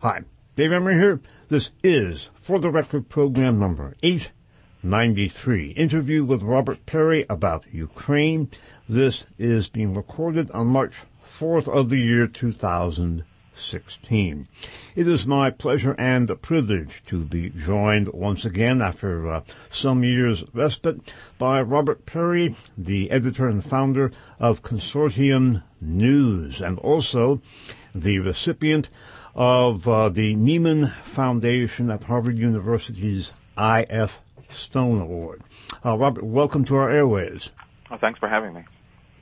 Hi, Dave Emory here. This is For the Record program number 893, interview with Robert Perry about Ukraine. This is being recorded on March 4th of the year 2016. It is my pleasure and privilege to be joined once again after some years respite by Robert Perry, the editor and founder of Consortium News, and also the recipient of the Nieman Foundation at Harvard University's I.F. Stone Award. Robert, welcome to our airways. Well, thanks for having me.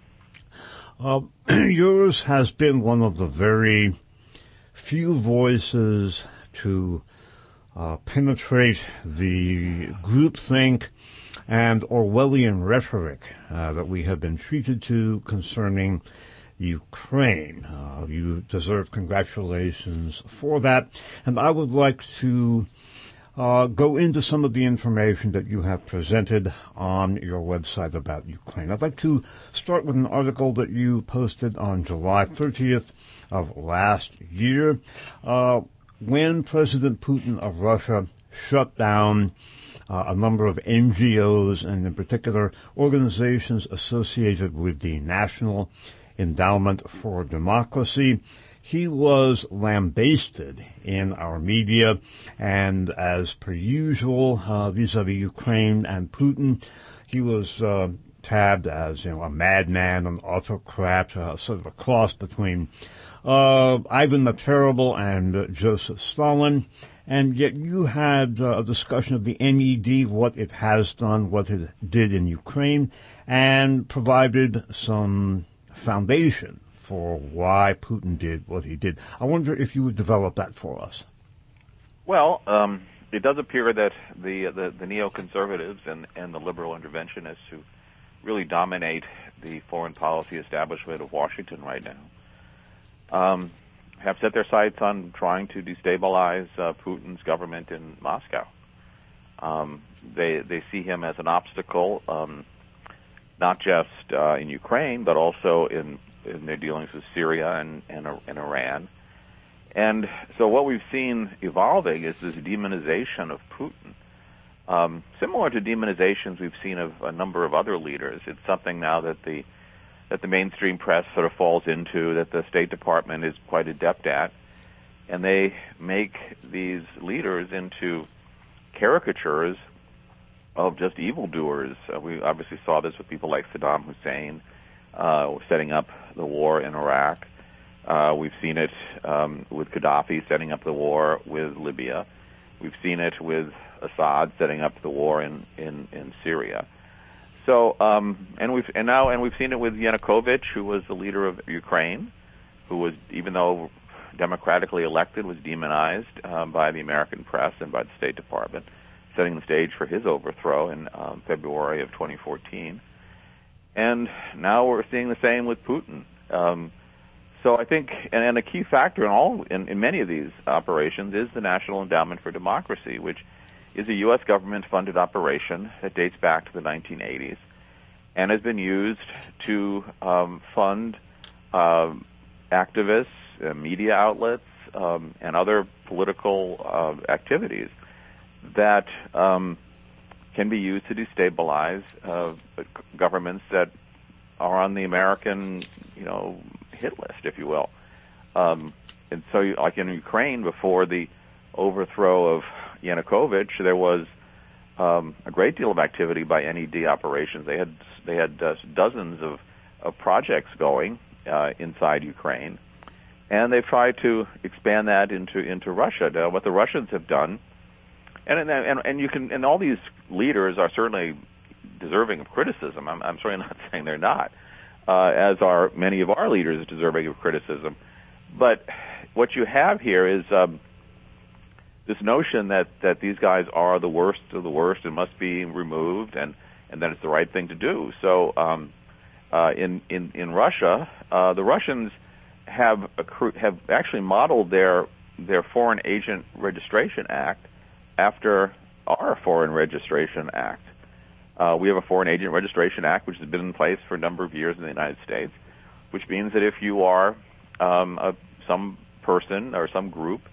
Yours has been one of the very few voices to penetrate the groupthink and Orwellian rhetoric that we have been treated to concerning Ukraine. You deserve congratulations for that. And I would like to go into some of the information that you have presented on your website about Ukraine. I'd like to start with an article that you posted on July 30th of last year, when President Putin of Russia shut down a number of NGOs, and in particular organizations associated with the National Endowment for Democracy. He was lambasted in our media, and as per usual, vis-a-vis Ukraine and Putin, he was tabbed as, a madman, an autocrat, sort of a cross between Ivan the Terrible and Joseph Stalin. And yet you had a discussion of the NED, what it has done, what it did in Ukraine, and provided some foundation for why Putin did what he did. I wonder if you would develop that for us. Well, it does appear that the neoconservatives and the liberal interventionists who really dominate the foreign policy establishment of Washington right now have set their sights on trying to destabilize Putin's government in Moscow. They see him as an obstacle, not just in Ukraine, but also in their dealings with Syria and Iran. And so what we've seen evolving is this demonization of Putin. Similar to demonizations we've seen of a number of other leaders. It's something now that the mainstream press sort of falls into, that the State Department is quite adept at. And they make these leaders into caricatures of just evildoers. We obviously saw this with people like Saddam Hussein, setting up the war in Iraq. We've seen it with Gaddafi setting up the war with Libya. We've seen it with Assad setting up the war in Syria. So, and we've seen it with Yanukovych, who was the leader of Ukraine, who was, even though democratically elected, was demonized by the American press and by the State Department, setting the stage for his overthrow in February of 2014. And now we're seeing the same with Putin. So I think, and a key factor in many of these operations is the National Endowment for Democracy, which is a U.S. government-funded operation that dates back to the 1980s and has been used to fund activists, media outlets, and other political activities that can be used to destabilize governments that are on the American, hit list, if you will. And so, like in Ukraine, before the overthrow of Yanukovych, there was a great deal of activity by NED operations. They had dozens of projects going inside Ukraine, and they've tried to expand that into Russia. Now, what the Russians have done. And all these leaders are certainly deserving of criticism. I'm certainly not saying they're not, as are many of our leaders deserving of criticism. But what you have here is this notion that these guys are the worst of the worst and must be removed, and that it's the right thing to do. So in Russia, the Russians have actually modeled their Foreign Agent Registration Act after our Foreign Registration Act. We have a Foreign Agent Registration Act, which has been in place for a number of years in the United States, which means that if you are some person or some group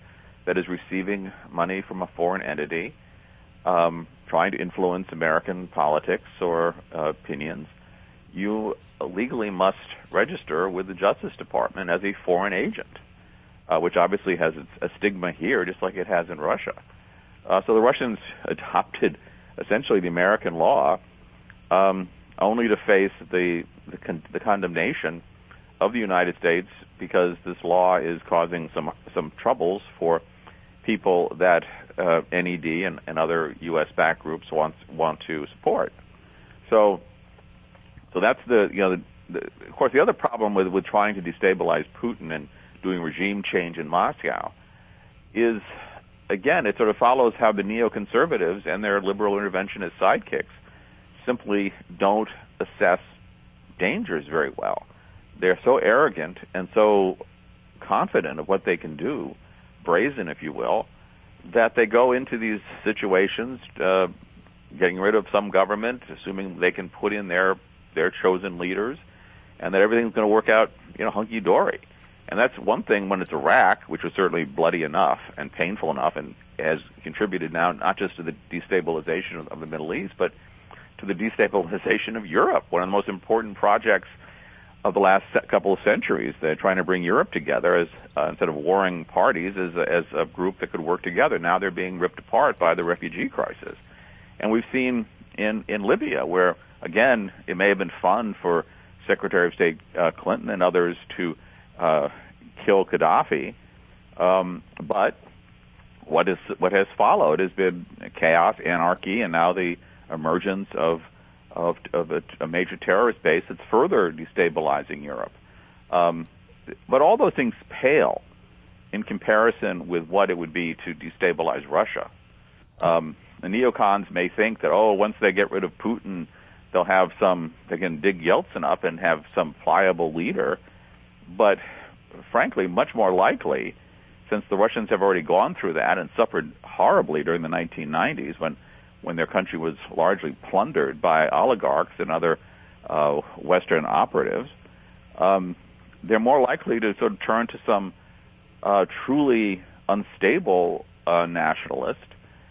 that is receiving money from a foreign entity, trying to influence American politics or opinions, you legally must register with the Justice Department as a foreign agent, which obviously has a stigma here, just like it has in Russia. So the Russians adopted essentially the American law, only to face the condemnation of the United States because this law is causing some troubles for people that NED and other U.S.-backed groups want to support. So that's of course the other problem with trying to destabilize Putin and doing regime change in Moscow is, again, it sort of follows how the neoconservatives and their liberal interventionist sidekicks simply don't assess dangers very well. They're so arrogant and so confident of what they can do, brazen, if you will, that they go into these situations, getting rid of some government, assuming they can put in their chosen leaders, and that everything's going to work out, hunky-dory. And that's one thing when it's Iraq, which was certainly bloody enough and painful enough and has contributed now not just to the destabilization of the Middle East, but to the destabilization of Europe, one of the most important projects of the last couple of centuries. They're trying to bring Europe together as instead of warring parties as a group that could work together. Now they're being ripped apart by the refugee crisis. And we've seen in Libya where, again, it may have been fun for Secretary of State Clinton and others to kill Gaddafi, but what has followed has been chaos, anarchy, and now the emergence of a major terrorist base that's further destabilizing Europe. But all those things pale in comparison with what it would be to destabilize Russia. The neocons may think that, once they get rid of Putin, they can dig Yeltsin up and have some pliable leader. But frankly, much more likely, since the Russians have already gone through that and suffered horribly during the 1990s when their country was largely plundered by oligarchs and other Western operatives, they're more likely to sort of turn to some truly unstable nationalist,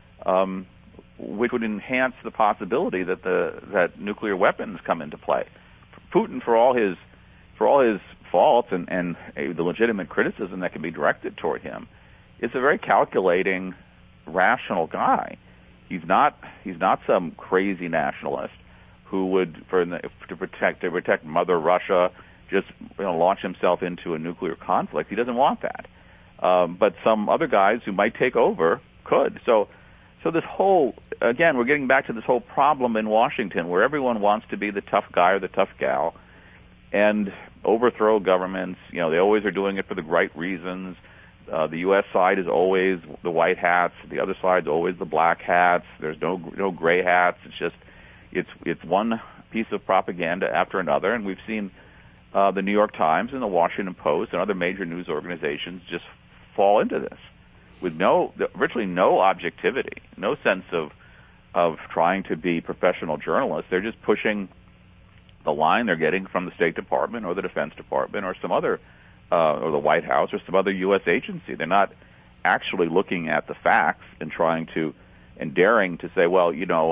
which would enhance the possibility that nuclear weapons come into play. Putin, for all his faults and the legitimate criticism that can be directed toward him, is a very calculating, rational guy. He's not some crazy nationalist who would, to protect Mother Russia, just launch himself into a nuclear conflict. He doesn't want that. But some other guys who might take over could. So this whole, again, we're getting back to this whole problem in Washington where everyone wants to be the tough guy or the tough gal and overthrow governments. They always are doing it for the right reasons. The U.S. side is always the white hats. The other side is always the black hats. There's no gray hats. It's one piece of propaganda after another. And we've seen the New York Times and the Washington Post and other major news organizations just fall into this with virtually no objectivity, no sense of trying to be professional journalists. They're just pushing the line they're getting from the State Department or the Defense Department or some other or the White House or some other U.S. agency. They're not actually looking at the facts and daring to say, well,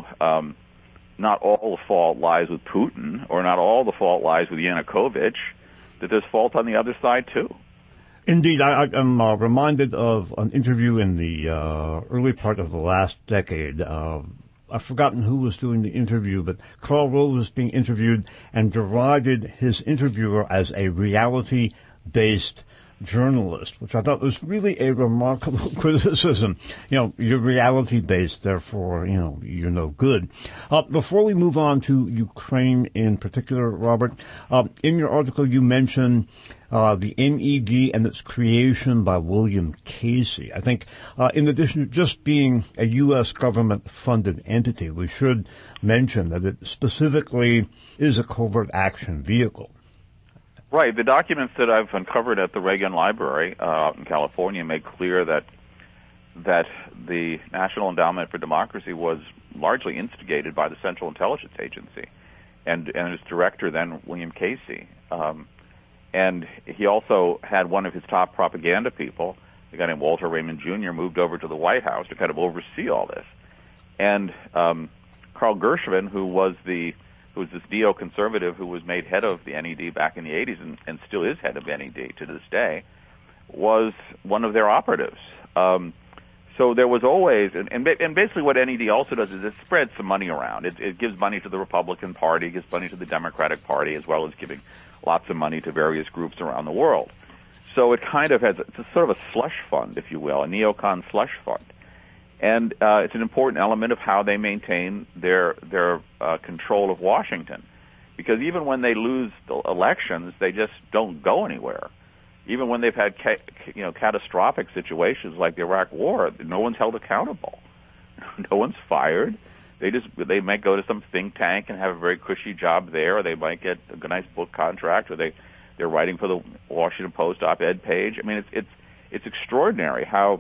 not all the fault lies with Putin or not all the fault lies with Yanukovych, that there's fault on the other side too. Indeed, I'm reminded of an interview in the early part of the last decade. I've forgotten who was doing the interview, but Karl Rove was being interviewed and derided his interviewer as a reality-based journalist, which I thought was really a remarkable criticism. You're reality-based, therefore, you're no good. Before we move on to Ukraine in particular, Robert, in your article you mentioned the NED and its creation by William Casey. I think in addition to just being a U.S. government-funded entity, we should mention that it specifically is a covert action vehicle. Right. The documents that I've uncovered at the Reagan Library out in California make clear that the National Endowment for Democracy was largely instigated by the Central Intelligence Agency and its director then, William Casey. And he also had one of his top propaganda people, a guy named Walter Raymond Jr. moved over to the White House to kind of oversee all this. And Carl Gershwin, who was this neoconservative who was made head of the NED back in the 80s and still is head of NED to this day, was one of their operatives. So there was always, and basically what NED also does is it spreads some money around. It gives money to the Republican Party, gives money to the Democratic Party, as well as giving lots of money to various groups around the world. So it kind of has, it's a sort of a slush fund, if you will, a neocon slush fund. And it's an important element of how they maintain their control of Washington. Because even when they lose the elections, they just don't go anywhere. Even when they've had catastrophic situations like the Iraq War, no one's held accountable. No one's fired. They might go to some think tank and have a very cushy job there, or they might get a nice book contract, or they're writing for the Washington Post op-ed page. I mean, it's extraordinary how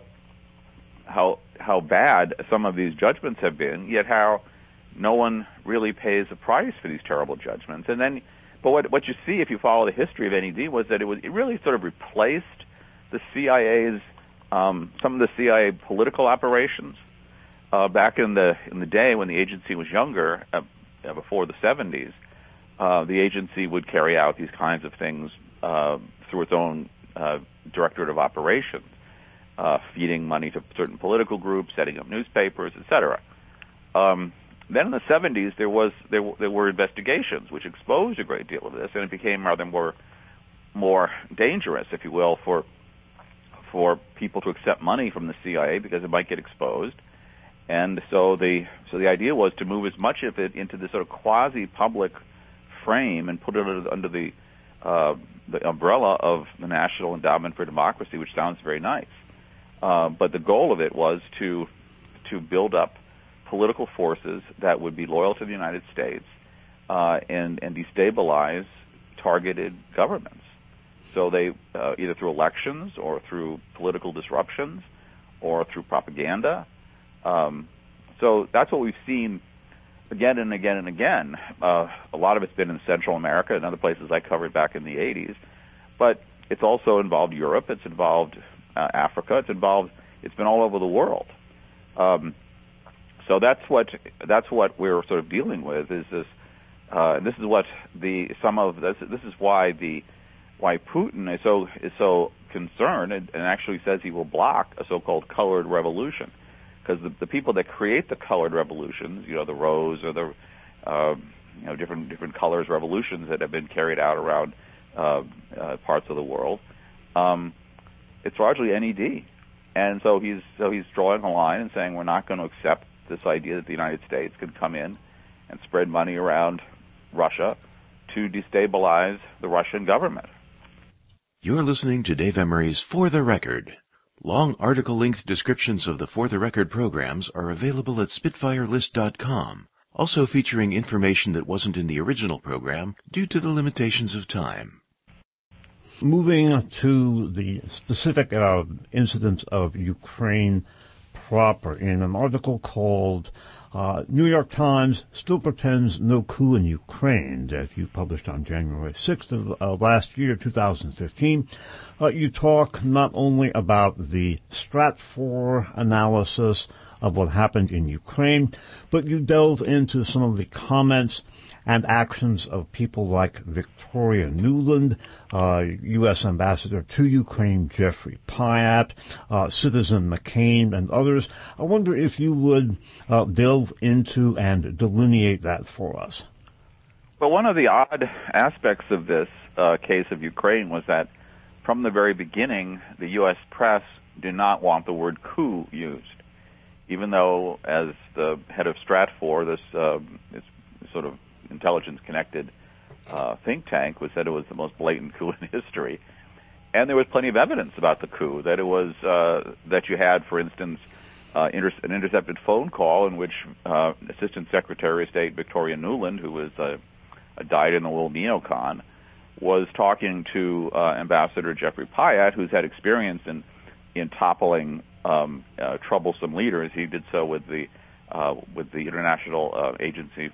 bad some of these judgments have been, yet how no one really pays a price for these terrible judgments. And then, but what you see if you follow the history of NED was that it really sort of replaced the CIA's some of the CIA political operations back in the day when the agency was younger, before the 70s. The agency would carry out these kinds of things through its own directorate of operations, feeding money to certain political groups, setting up newspapers, etc. Then in the 70s, there were investigations which exposed a great deal of this, and it became rather more dangerous, if you will, for people to accept money from the CIA because it might get exposed. And so the idea was to move as much of it into this sort of quasi-public frame and put it under the umbrella of the National Endowment for Democracy, which sounds very nice. But the goal of it was to build up political forces that would be loyal to the United States and destabilize targeted governments. So they either through elections or through political disruptions or through propaganda. So that's what we've seen again and again and again. A lot of it's been in Central America and other places I covered back in the 80s. But it's also involved Europe. It's involved Africa. It's been all over the world. So that's what we're sort of dealing with is this. This is what this is why Putin is so concerned and actually says he will block a so-called colored revolution, because the people that create the colored revolutions, the rose or the different colors revolutions that have been carried out around parts of the world, it's largely NED, and so he's drawing a line and saying we're not going to accept this idea that the United States could come in and spread money around Russia to destabilize the Russian government. You're listening to Dave Emery's For the Record. Long article-length descriptions of the For the Record programs are available at SpitfireList.com, also featuring information that wasn't in the original program due to the limitations of time. Moving to the specific incidents of Ukraine proper, in an article called New York Times Still Pretends No Coup in Ukraine that you published on January 6th of last year, 2015, you talk not only about the Stratfor analysis of what happened in Ukraine, but you delve into some of the comments and actions of people like Victoria Nuland, U.S. Ambassador to Ukraine Jeffrey Pyatt, Citizen McCain, and others. I wonder if you would delve into and delineate that for us. Well, one of the odd aspects of this case of Ukraine was that from the very beginning, the U.S. press did not want the word coup used, even though, as the head of Stratfor, this sort of intelligence-connected think tank, was said it was the most blatant coup in history. And there was plenty of evidence about the coup, that it was that you had, for instance, an intercepted phone call in which Assistant Secretary of State Victoria Nuland, who was a dyed-in-the-wool neocon, was talking to Ambassador Jeffrey Pyatt, who's had experience in toppling troublesome leaders. He did so with the International Agency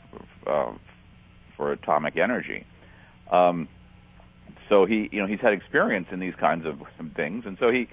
for Atomic Energy. So he's had experience in these kinds of things, and so he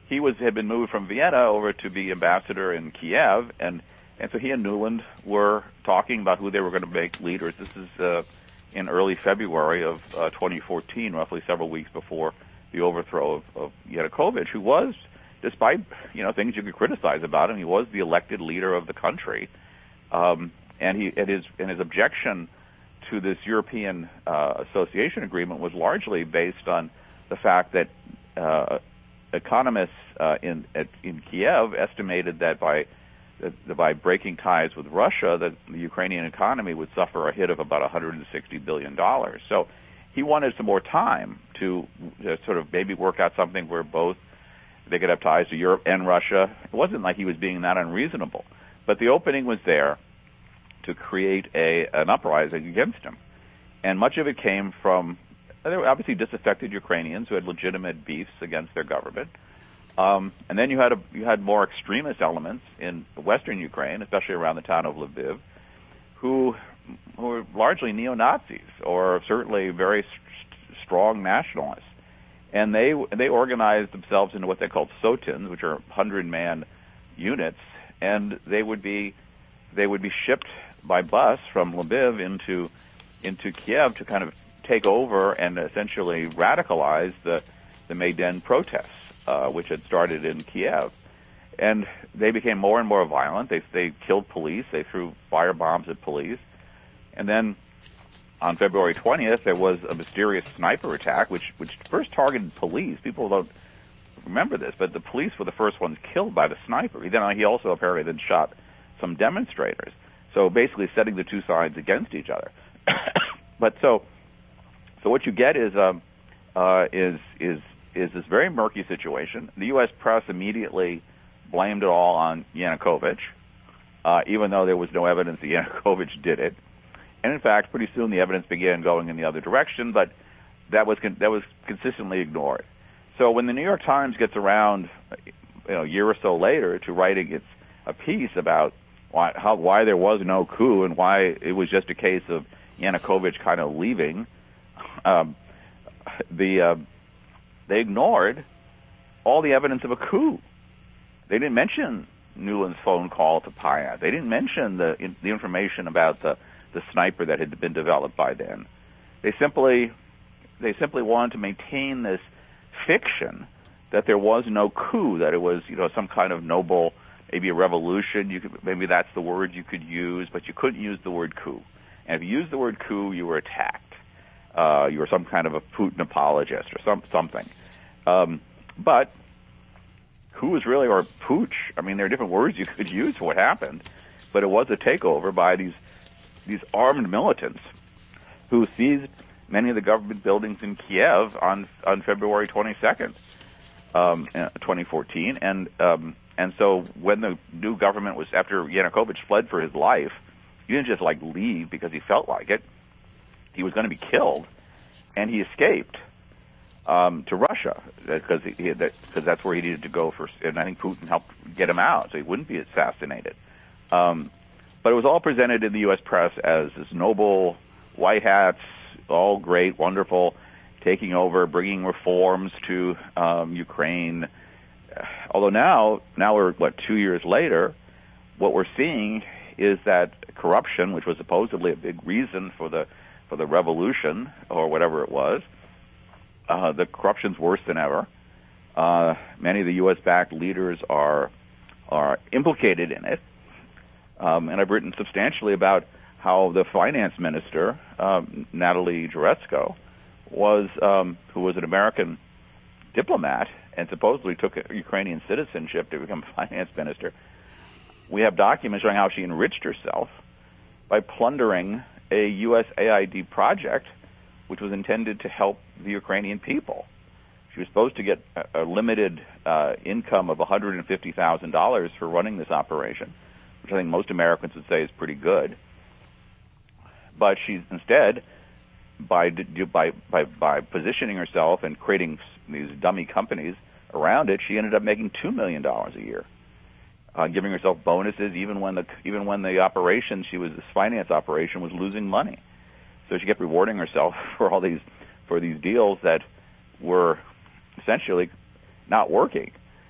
he had been moved from Vienna over to be ambassador in Kiev, and so he and Nuland were talking about who they were going to make leaders. This is in early February of 2014, roughly several weeks before the overthrow of Yanukovych, who was, despite things you could criticize about him, he was the elected leader of the country, and his objection to this European association agreement was largely based on the fact that economists in Kiev estimated that by breaking ties with Russia, that the Ukrainian economy would suffer a hit of about $160 billion. So he wanted some more time to sort of maybe work out something where both they could have ties to Europe and Russia. It wasn't like he was being that unreasonable, but the opening was there to create an uprising against him. And much of it came from, there were obviously disaffected Ukrainians who had legitimate beefs against their government. And then you had more extremist elements in western Ukraine, especially around the town of Lviv, who were largely neo-Nazis or certainly very strong nationalists. And they organized themselves into what they called Sotins, which are 100-man units, and they would be shipped by bus from Lviv into Kiev to kind of take over and essentially radicalize the Maidan protests, which had started in Kiev. And they became more and more violent. They killed police. They threw fire bombs at police. And then on February 20th, there was a mysterious sniper attack, which first targeted police. People don't remember this, but the police were the first ones killed by the sniper. He also apparently then shot some demonstrators. So basically setting the two sides against each other. But so what you get is this very murky situation. The U.S. press immediately blamed it all on Yanukovych, even though there was no evidence that Yanukovych did it. And in fact, pretty soon the evidence began going in the other direction, but that was consistently ignored. So when the New York Times gets around, a year or so later, to writing a piece about why there was no coup and why it was just a case of Yanukovych kind of leaving, they ignored all the evidence of a coup. They didn't mention Nuland's phone call to Payat. They didn't mention the information about the sniper that had been developed by then. They simply wanted to maintain this fiction that there was no coup, that it was some kind of noble, maybe a revolution. Maybe that's the word you could use, but you couldn't use the word coup. And if you used the word coup, you were attacked. You were some kind of a Putin apologist or something. But coup is really, or putsch, there are different words you could use for what happened, but it was a takeover by these armed militants who seized many of the government buildings in Kiev on February 22nd, 2014. And so when the new government was, after Yanukovych fled for his life, he didn't just leave because he felt like it. He was going to be killed, and he escaped to Russia because that's where he needed to go first. And I think Putin helped get him out so he wouldn't be assassinated. But it was all presented in the U.S. press as this noble, white hats, all great, wonderful, taking over, bringing reforms to Ukraine. Although now we're 2 years later, what we're seeing is that corruption, which was supposedly a big reason for the revolution or whatever it was, the corruption's worse than ever. Many of the U.S.-backed leaders are implicated in it. And I've written substantially about how the finance minister, Natalie Jaretsko, who was an American diplomat and supposedly took a Ukrainian citizenship to become finance minister. We have documents showing how she enriched herself by plundering a USAID project which was intended to help the Ukrainian people. She was supposed to get a limited income of $150,000 for running this operation, which I think most Americans would say is pretty good. But she's instead, by positioning herself and creating these dummy companies around it, she ended up making $2 million a year, giving herself bonuses even when the operation this finance operation was losing money. So she kept rewarding herself for these deals that were essentially not working.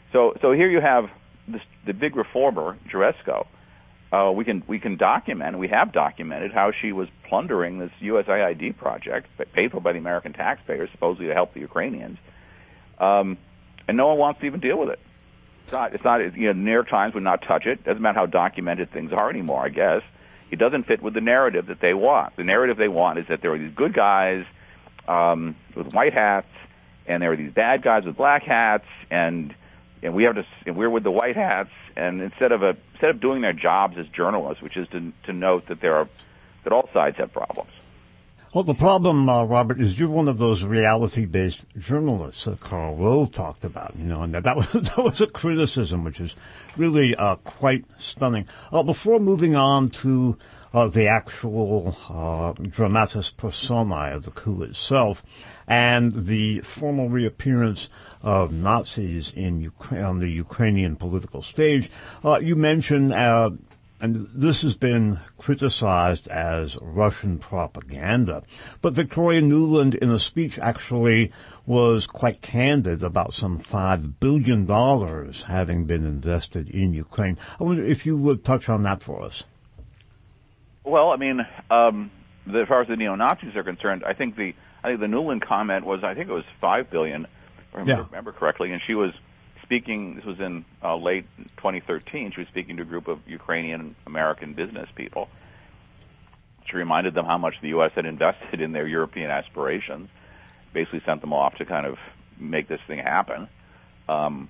So here you have the big reformer, Jaresko. We can document, and we have documented how she was plundering this USAID project paid for by the American taxpayers, supposedly to help the Ukrainians, and no one wants to even deal with it. It's not. The New York Times would not touch it. Doesn't matter how documented things are anymore, I guess. It doesn't fit with the narrative that they want. The narrative they want is that there are these good guys with white hats, and there are these bad guys with black hats, and we're with the white hats. And instead of doing their jobs as journalists, which is to note that that all sides have problems. Well, the problem, Robert, is you're one of those reality-based journalists that Karl Rove talked about, and that was a criticism, which is really quite stunning. Before moving on to the actual dramatis personae of the coup itself and the formal reappearance of Nazis on the Ukrainian political stage, you mentioned and this has been criticized as Russian propaganda. But Victoria Nuland, in a speech, actually was quite candid about some $5 billion having been invested in Ukraine. I wonder if you would touch on that for us. Well, I mean, as far as the neo-Nazis are concerned, I think the Nuland comment was, I think it was $5 billion, if I remember correctly, and she was speaking, this was in late 2013, she was speaking to a group of Ukrainian American business people. She reminded them how much the U.S. had invested in their European aspirations, basically sent them off to kind of make this thing happen. The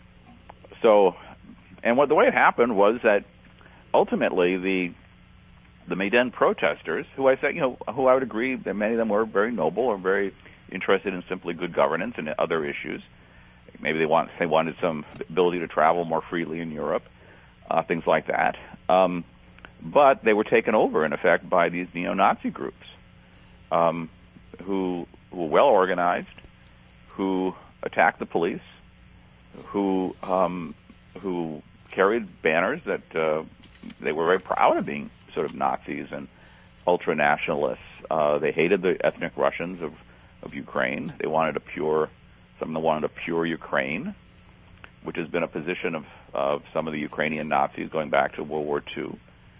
way it happened was that ultimately the Maidan protesters, who I would agree that many of them were very noble or very interested in simply good governance and other issues. Maybe they wanted some ability to travel more freely in Europe, things like that. But they were taken over, in effect, by these neo-Nazi groups who were well organized, who attacked the police, who carried banners that they were very proud of being sort of Nazis and ultra-nationalists. They hated the ethnic Russians of Ukraine. They wanted some of them wanted a pure Ukraine, which has been a position of some of the Ukrainian Nazis going back to World War II.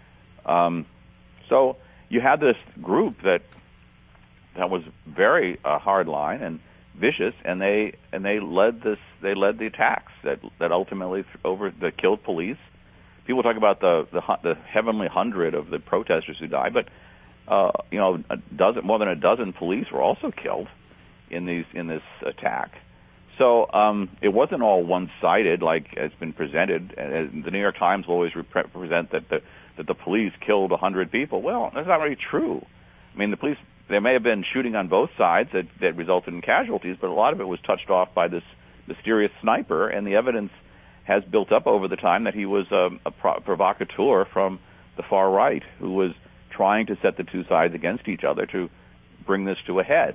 So you had this group that was very hardline and vicious, and they led the attacks that ultimately that killed police. People talk about the heavenly 100 of the protesters who died, but more than a dozen police were also killed in this attack. So it wasn't all one-sided like it's been presented. The New York Times will always present that the police killed 100 people. Well, that's not really true. I mean, the police, there may have been shooting on both sides that resulted in casualties, but a lot of it was touched off by this mysterious sniper, and the evidence has built up over the time that he was a provocateur from the far right who was trying to set the two sides against each other to bring this to a head.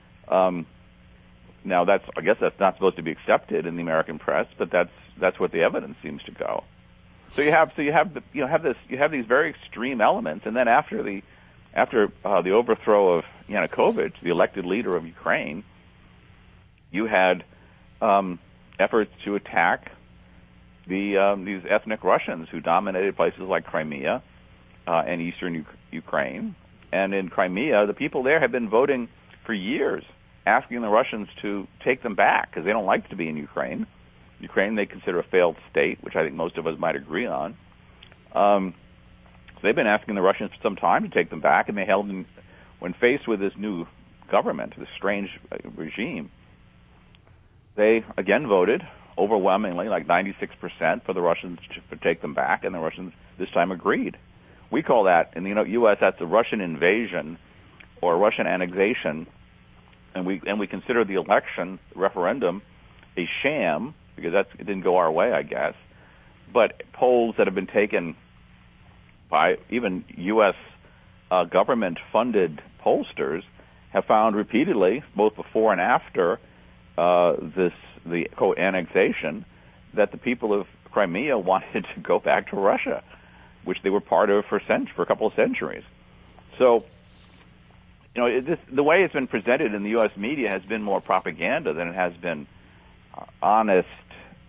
Now, I guess that's not supposed to be accepted in the American press, but that's what the evidence seems to go. So you have these very extreme elements, and then after the overthrow of Yanukovych, the elected leader of Ukraine, you had efforts to attack these ethnic Russians who dominated places like Crimea and eastern Ukraine. And in Crimea, the people there have been voting for years, asking the Russians to take them back because they don't like to be in Ukraine. Ukraine they consider a failed state, which I think most of us might agree on. So they've been asking the Russians for some time to take them back, and they held them when faced with this new government, this strange regime. They again voted overwhelmingly, like 96%, for the Russians to take them back, and the Russians this time agreed. We call that in the U.S. that's a Russian invasion or Russian annexation. And we consider the election referendum a sham because it didn't go our way, I guess. But polls that have been taken by even U.S. government-funded pollsters have found repeatedly, both before and after the co-annexation, that the people of Crimea wanted to go back to Russia, which they were part of for a couple of centuries. So, the way it's been presented in the U.S. media has been more propaganda than it has been honest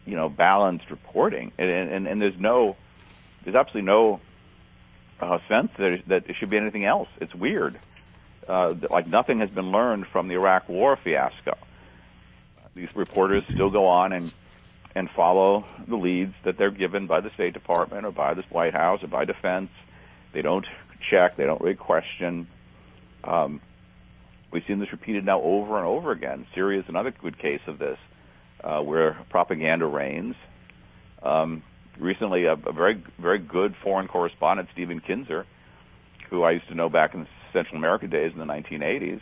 balanced reporting, and there's absolutely no sense that it should be anything else. It's weird. Like nothing has been learned from the Iraq War fiasco. These reporters still go on and follow the leads that they're given by the State Department or by the White House or by Defense. They don't check. They don't really question. We've seen this repeated now over and over again. Syria is another good case of this, where propaganda reigns. Recently, a very, very good foreign correspondent, Stephen Kinzer, who I used to know back in the Central America days in the 1980s,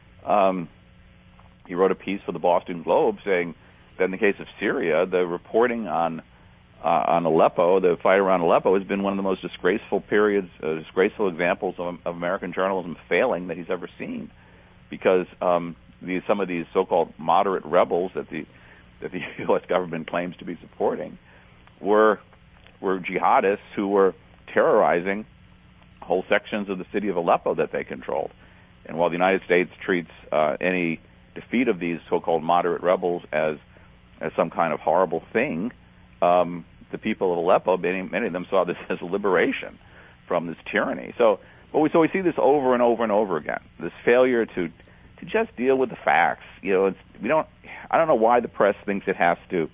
he wrote a piece for the Boston Globe saying that in the case of Syria, the reporting on Aleppo, the fight around Aleppo, has been one of the most disgraceful examples of American journalism failing that he's ever seen, because some of these so-called moderate rebels that the U.S. government claims to be supporting were jihadists who were terrorizing whole sections of the city of Aleppo that they controlled. And while the United States treats any defeat of these so-called moderate rebels as some kind of horrible thing, the people of Aleppo, many of them saw this as a liberation from this tyranny. So we see this over and over and over again. This failure to just deal with the facts. I don't know why the press thinks it has to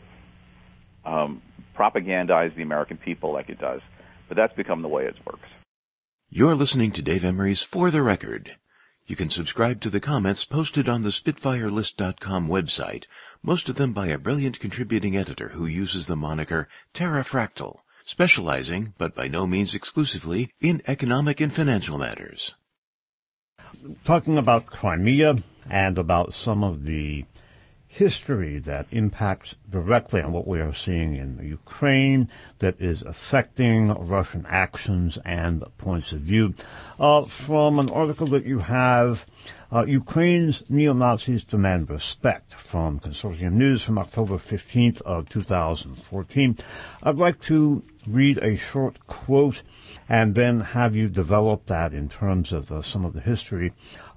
propagandize the American people like it does, but that's become the way it works. You're listening to Dave Emery's For the Record. You can subscribe to the comments posted on the SpitfireList.com website, most of them by a brilliant contributing editor who uses the moniker Terrafractal, specializing, but by no means exclusively, in economic and financial matters. Talking about Crimea and about some of the history that impacts directly on what we are seeing in Ukraine that is affecting Russian actions and points of view. From an article that you have, Ukraine's neo-Nazis demand respect, from Consortium News from October 15th of 2014. I'd like to read a short quote and then have you develop that in terms of some of the history.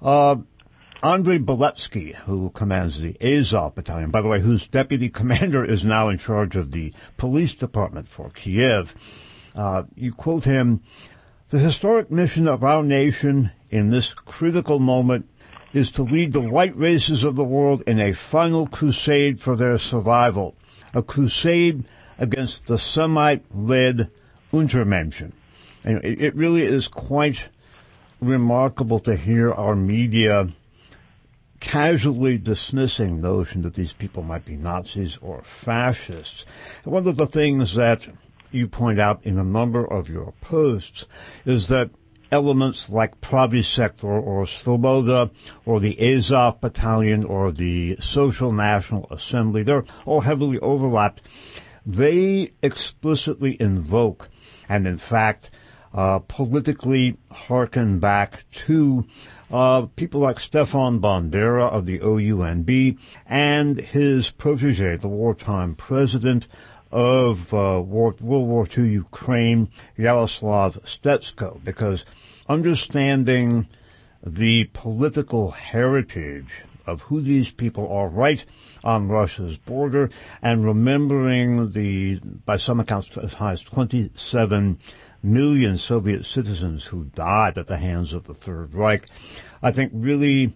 Andrei Beletsky, who commands the Azov Battalion, by the way, whose deputy commander is now in charge of the police department for Kiev, you quote him, "The historic mission of our nation in this critical moment is to lead the white races of the world in a final crusade for their survival, a crusade against the Semite-led Untermenschen." And it really is quite remarkable to hear our media casually dismissing the notion that these people might be Nazis or fascists. And one of the things that you point out in a number of your posts is that elements like Pravy Sector or Svoboda or the Azov Battalion or the Social National Assembly, they're all heavily overlapped. They explicitly invoke and, in fact, politically hearken back to people like Stefan Bandera of the OUNB and his protege, the wartime president of World War II Ukraine, Yaroslav Stetsko, because understanding the political heritage of who these people are right on Russia's border and remembering by some accounts, as high as 27 million Soviet citizens who died at the hands of the Third Reich, I think really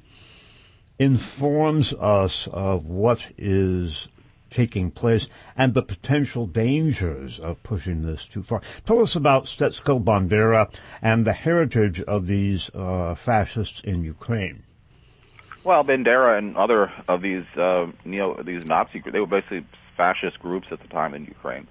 informs us of what is taking place and the potential dangers of pushing this too far. Tell us about Stetsko Bandera and the heritage of these fascists in Ukraine. Well, Bandera and other of these these Nazi groups, they were basically fascist groups at the time in Ukraine.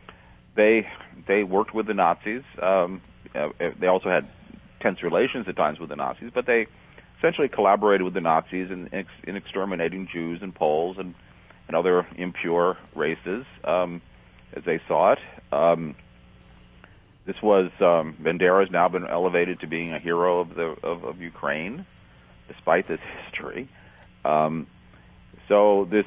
They worked with the Nazis. They also had tense relations at times with the Nazis, but they essentially collaborated with the Nazis in exterminating Jews and Poles and other impure races, as they saw it. This was Bandera has now been elevated to being a hero of Ukraine, despite this history. So this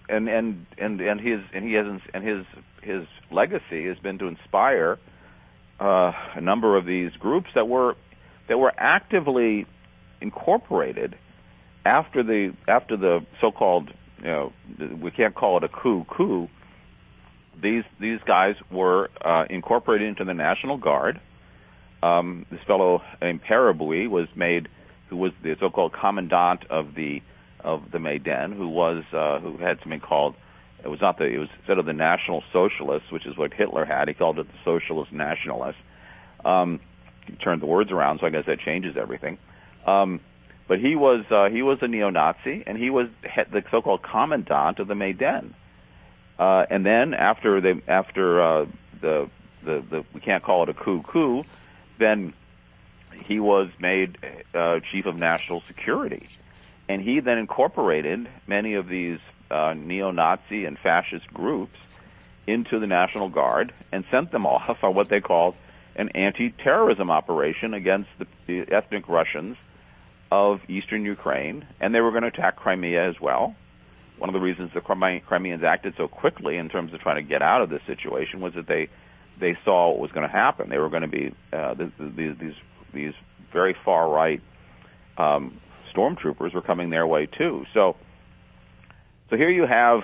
his legacy has been to inspire a number of these groups that were actively incorporated after the so-called, we can't call it a coup, these guys were incorporated into the National Guard. This fellow named Perabui who was the so-called commandant of the Maidan, who had something called, it was instead of the National Socialists, which is what Hitler had, he called it the Socialist Nationalists. He turned the words around, so I guess that changes everything. But he was a neo-Nazi, and he was the so-called commandant of the Maidan. And then after the we can't call it a coup, then he was made chief of national security, and he then incorporated many of these neo-Nazi and fascist groups into the National Guard and sent them off on what they called an anti-terrorism operation against the ethnic Russians of eastern Ukraine, and they were going to attack Crimea as well. One of the reasons the Crimeans acted so quickly in terms of trying to get out of this situation was that they saw what was going to happen. They were going to be these very far right stormtroopers were coming their way too. So here you have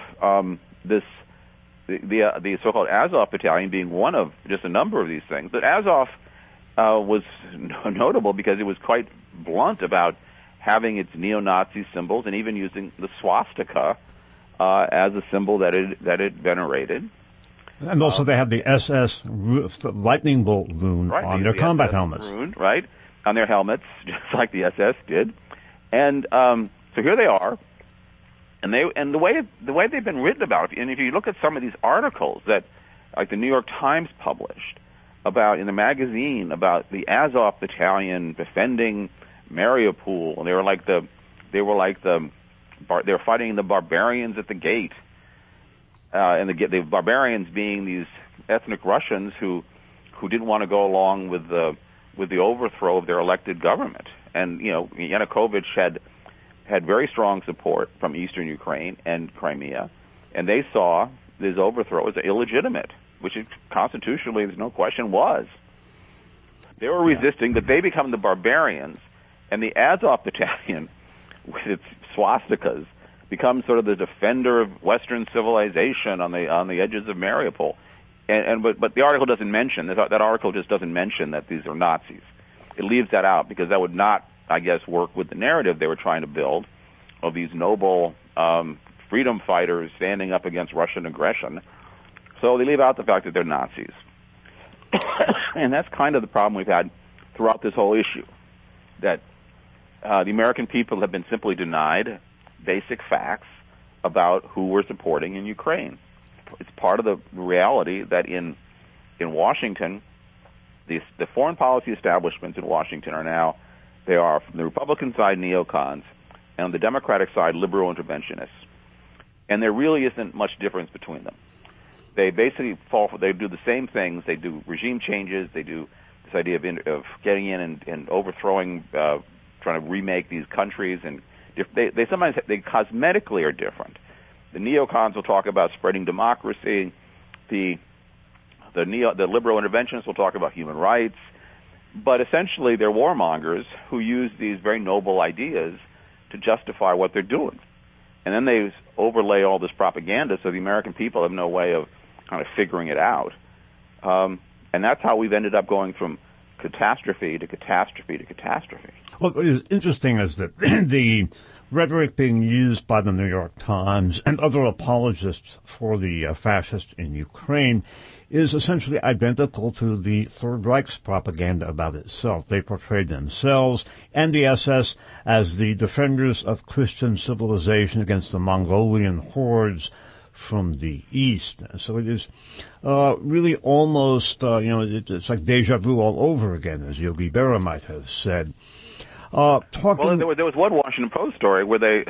the so-called Azov Battalion being one of just a number of these things. But Azov was notable because it was quite blunt about having its neo-Nazi symbols and even using the swastika as a symbol that it venerated. And also they had the SS lightning bolt rune on their combat helmets. Rune, right, on their helmets, just like the SS did. And so here they are. And the way they've been written about, and if you look at some of these articles that, like the New York Times published about in the magazine about the Azov Battalion defending Mariupol, and they were fighting the barbarians at the gate, and the barbarians being these ethnic Russians who didn't want to go along with the overthrow of their elected government. And Yanukovych had very strong support from eastern Ukraine and Crimea, and they saw this overthrow as illegitimate, which it, constitutionally, there's no question, was. They were resisting, but they become the barbarians, and the Azov Battalion, with its swastikas, becomes sort of the defender of Western civilization on the edges of Mariupol. But the article doesn't mention, that article just doesn't mention that these are Nazis. It leaves that out because that would not, I guess, work with the narrative they were trying to build of these noble freedom fighters standing up against Russian aggression. So they leave out the fact that they're Nazis. And that's kind of the problem we've had throughout this whole issue, that the American people have been simply denied basic facts about who we're supporting in Ukraine. It's part of the reality that in Washington, the foreign policy establishments in Washington they are from the Republican side neocons, and on the Democratic side liberal interventionists. And there really isn't much difference between them. They basically they do the same things. They do regime changes. They do this idea of getting in and overthrowing, trying to remake these countries, and they sometimes cosmetically are different. The neocons will talk about spreading democracy. The liberal interventionists will talk about human rights. But essentially, they're warmongers who use these very noble ideas to justify what they're doing. And then they overlay all this propaganda so the American people have no way of kind of figuring it out. And that's how we've ended up going from catastrophe to catastrophe to catastrophe. What is interesting is that the rhetoric being used by the New York Times and other apologists for the fascists in Ukraine is essentially identical to the Third Reich's propaganda about itself. They portrayed themselves and the SS as the defenders of Christian civilization against the Mongolian hordes from the East. So it is really almost, it's like deja vu all over again, as Yogi Berra might have said. Well, there was one Washington Post story where they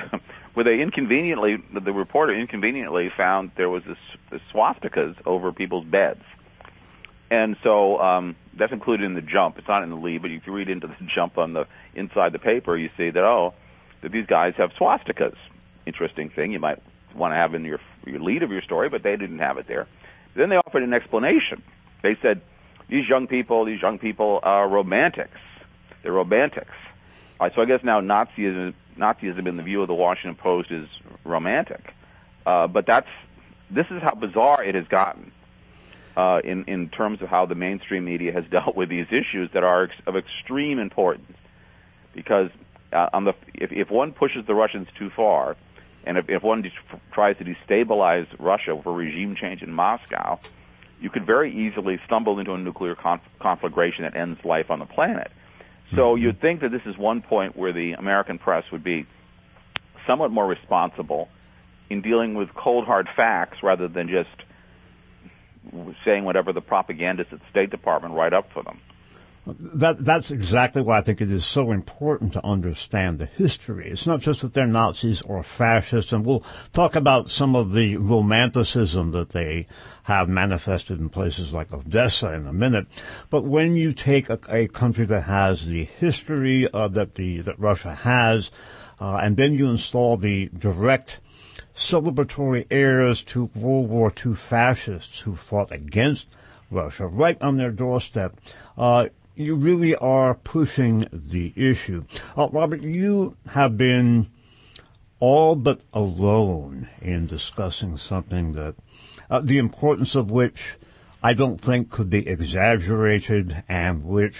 the reporter inconveniently found there was this swastikas over people's beds. And so that's included in the jump. It's not in the lead, but if you read into the jump on the inside the paper, you see that these guys have swastikas. Interesting thing you might want to have in your lead of your story, but they didn't have it there. Then they offered an explanation. They said these young people are romantics. They're romantics. So I guess now Nazism in the view of the Washington Post is romantic, but that's this is how bizarre it has gotten in terms of how the mainstream media has dealt with these issues that are of extreme importance. Because if one pushes the Russians too far, and if one tries to destabilize Russia for regime change in Moscow, you could very easily stumble into a nuclear conflagration that ends life on the planet. So you'd think that this is one point where the American press would be somewhat more responsible in dealing with cold, hard facts rather than just saying whatever the propagandists at the State Department write up for them. That's exactly why I think it is so important to understand the history. It's not just that they're Nazis or fascists, and we'll talk about some of the romanticism that they have manifested in places like Odessa in a minute. But when you take a country that has the history that Russia has, and then you install the direct celebratory heirs to World War II fascists who fought against Russia right on their doorstep, you really are pushing the issue. Robert, you have been all but alone in discussing something that the importance of which I don't think could be exaggerated, and which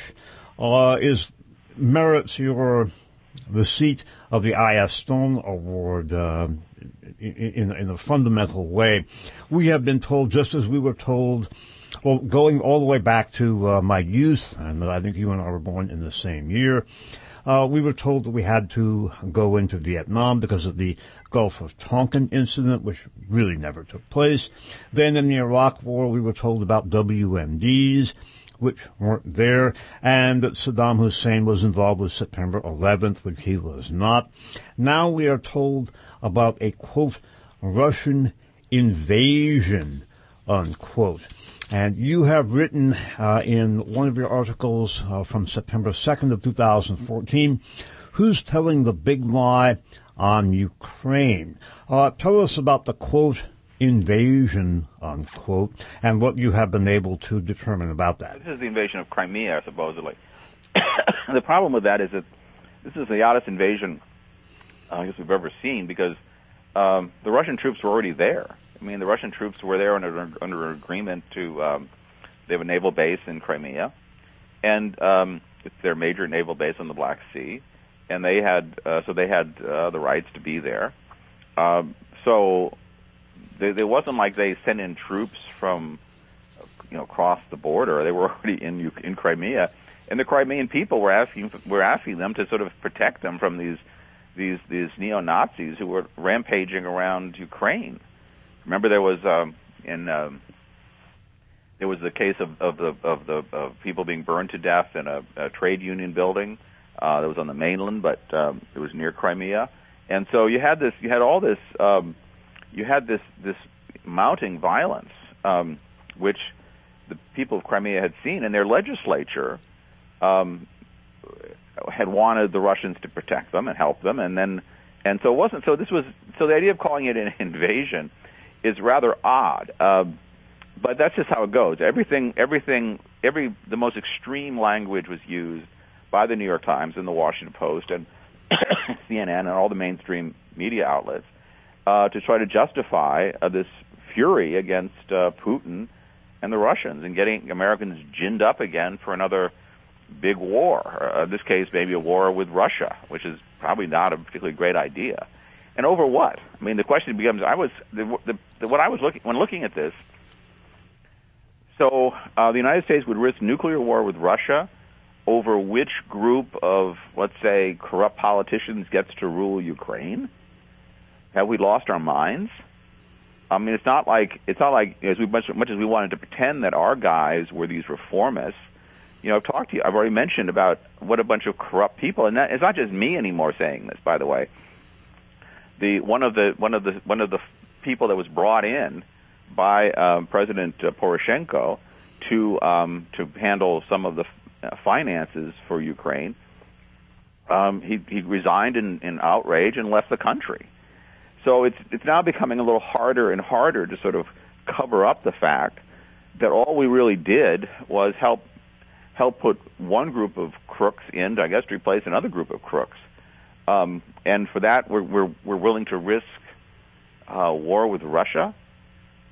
merits your receipt of the I.F. Stone Award in a fundamental way. We have been told, just as we were told, well, going all the way back to my youth, and I think you and I were born in the same year, we were told that we had to go into Vietnam because of the Gulf of Tonkin incident, which really never took place. Then in the Iraq War, we were told about WMDs, which weren't there, and that Saddam Hussein was involved with September 11th, which he was not. Now we are told about a, quote, Russian invasion, unquote. And you have written in one of your articles from September 2nd of 2014, who's telling the big lie on Ukraine? Tell us about the, quote, invasion, unquote, and what you have been able to determine about that. This is the invasion of Crimea, supposedly. The problem with that is that this is the oddest invasion I guess we've ever seen, because the Russian troops were already there. I mean, the Russian troops were there under an agreement to, they have a naval base in Crimea, and it's their major naval base on the Black Sea, and they had the rights to be there. So it wasn't like they sent in troops from, across the border. They were already in Crimea, and the Crimean people were asking them to sort of protect them from these neo-Nazis who were rampaging around Ukraine. Remember, there was there was the case of people being burned to death in a trade union building that was on the mainland, but it was near Crimea. And so you had this mounting violence, which the people of Crimea had seen, and their legislature had wanted the Russians to protect them and help them, and so it wasn't. So the idea of calling it an invasion is rather odd, but that's just how it goes. The most extreme language was used by the New York Times and the Washington Post and CNN and all the mainstream media outlets to try to justify this fury against Putin and the Russians and getting Americans ginned up again for another big war. In this case, maybe a war with Russia, which is probably not a particularly great idea. And over what? I mean, the question becomes: when looking at this. So the United States would risk nuclear war with Russia over which group of, let's say, corrupt politicians gets to rule Ukraine? Have we lost our minds? I mean, it's not like as much as we wanted to pretend that our guys were these reformists. I've talked to you. I've already mentioned about what a bunch of corrupt people, and it's not just me anymore saying this. By the way, one of the people that was brought in by President Poroshenko to handle some of the finances for Ukraine, he resigned in outrage and left the country. So it's now becoming a little harder and harder to sort of cover up the fact that all we really did was help put one group of crooks in, I guess, to replace another group of crooks. And for that, we're willing to risk war with Russia.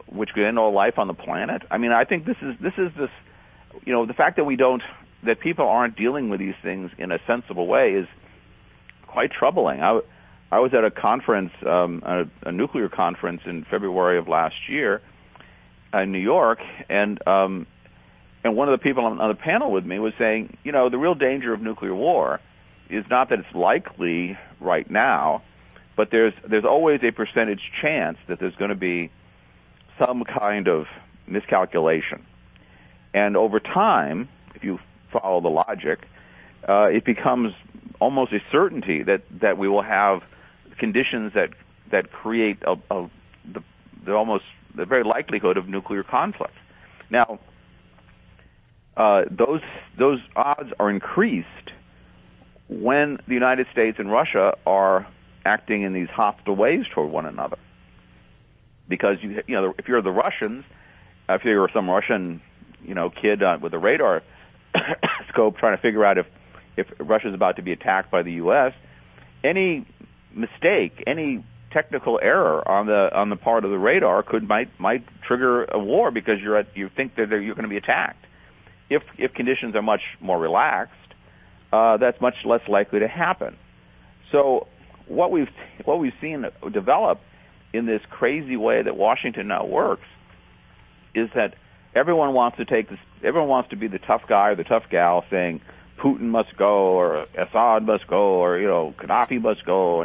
which could end all life on the planet. I mean, I think this is the fact that people aren't dealing with these things in a sensible way is quite troubling. I was at a conference, a nuclear conference in February of last year in New York, and one of the people on the panel with me was saying, the real danger of nuclear war is not that it's likely right now, but there's always a percentage chance that there's going to be some kind of miscalculation. And over time, if you follow the logic, it becomes almost a certainty that we will have conditions that create the very likelihood of nuclear conflict. Now, those odds are increased when the United States and Russia are acting in these hostile ways toward one another. Because if you're the Russians, if you're some Russian kid with a radar scope trying to figure out if Russia's about to be attacked by the U.S., any mistake, any technical error on the part of the radar might trigger a war because you think that you're going to be attacked. If conditions are much more relaxed, that's much less likely to happen. So what we've seen develop in this crazy way that Washington now works is that everyone wants to be the tough guy or the tough gal saying Putin must go or Assad must go or Gaddafi must go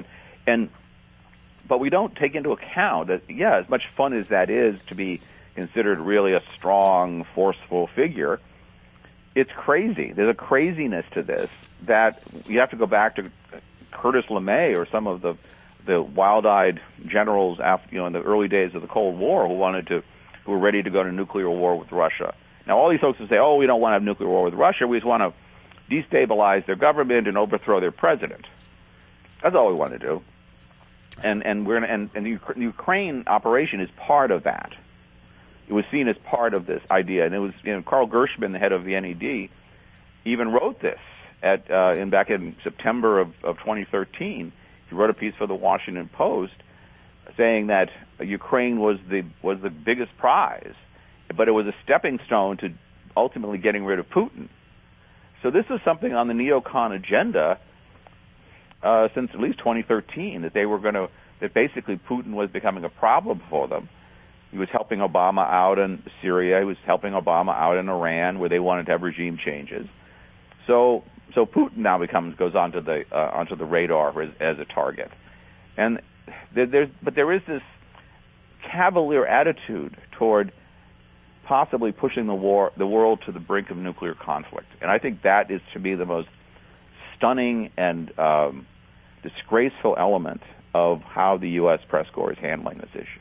but we don't take into account that as much fun as that is to be considered really a strong, forceful figure, it's crazy. There's a craziness to this that you have to go back to Curtis LeMay or some of the wild-eyed generals in the early days of the Cold War who were ready to go to nuclear war with Russia. Now, all these folks will say, we don't want to have nuclear war with Russia. We just want to destabilize their government and overthrow their president. That's all we want to do. And the Ukraine operation is part of that. It was seen as part of this idea, and it was Carl Gershman, the head of the NED, even wrote this back in September of 2013. He wrote a piece for the Washington Post saying that Ukraine was the biggest prize, but it was a stepping stone to ultimately getting rid of Putin. So this is something on the neocon agenda since at least 2013 that basically Putin was becoming a problem for them. He was helping Obama out in Syria. He was helping Obama out in Iran, where they wanted to have regime changes. So Putin now goes onto the radar as a target, and there is this cavalier attitude toward possibly pushing the world to the brink of nuclear conflict, and I think that is, to me, the most stunning and disgraceful element of how the U.S. press corps is handling this issue.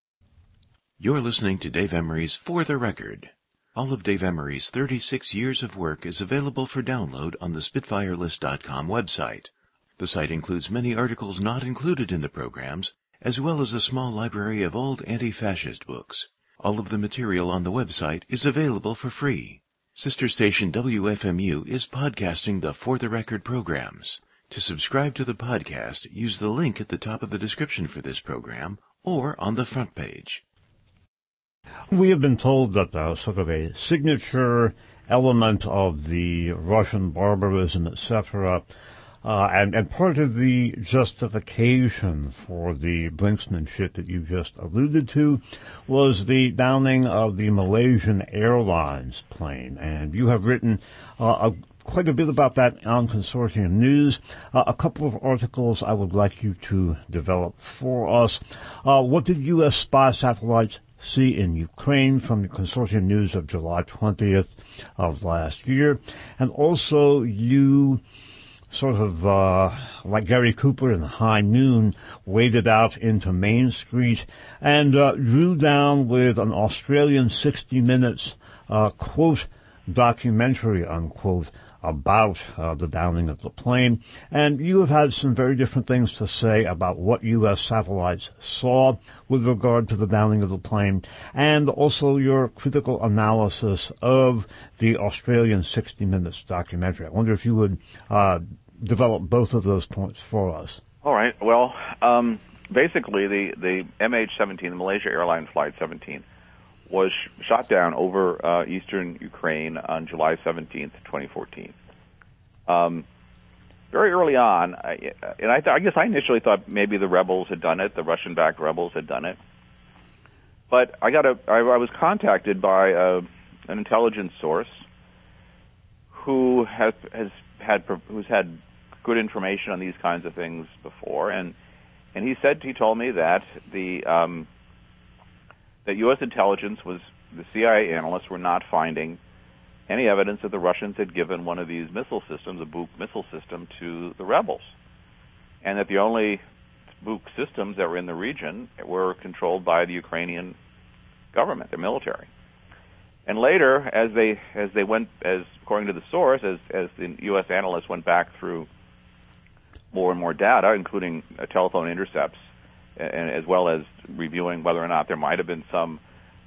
You're listening to Dave Emery's For the Record. All of Dave Emery's 36 years of work is available for download on the SpitfireList.com website. The site includes many articles not included in the programs, as well as a small library of old anti-fascist books. All of the material on the website is available for free. Sister station WFMU is podcasting the For the Record programs. To subscribe to the podcast, use the link at the top of the description for this program or on the front page. We have been told that sort of a signature element of the Russian barbarism, etc., and part of the justification for the brinksmanship that you just alluded to was the downing of the Malaysian Airlines plane. And you have written quite a bit about that on Consortium News. A couple of articles I would like you to develop for us. What did U.S. spy satellites see in Ukraine from the Consortium News of July 20th of last year? And also you sort of, like Gary Cooper in High Noon, waded out into Main Street and drew down with an Australian 60 Minutes, quote, documentary, unquote, about the downing of the plane. And you have had some very different things to say about what U.S. satellites saw with regard to the downing of the plane, and also your critical analysis of the Australian 60 Minutes documentary. I wonder if you would develop both of those points for us. All right. Well, basically the MH17, the Malaysia Airlines Flight 17, was shot down over eastern Ukraine on July 17th, 2014. Very early on, I guess I initially thought maybe the rebels had done it, the Russian-backed rebels had done it. But I was contacted by an intelligence source who's had good information on these kinds of things before, and he told me that that U.S. intelligence the CIA analysts were not finding any evidence that the Russians had given one of these missile systems, a Buk missile system, to the rebels, and that the only Buk systems that were in the region were controlled by the Ukrainian government, their military. And later, as according to the source, as the U.S. analysts went back through more and more data, including telephone intercepts, and as well as reviewing whether or not there might have been some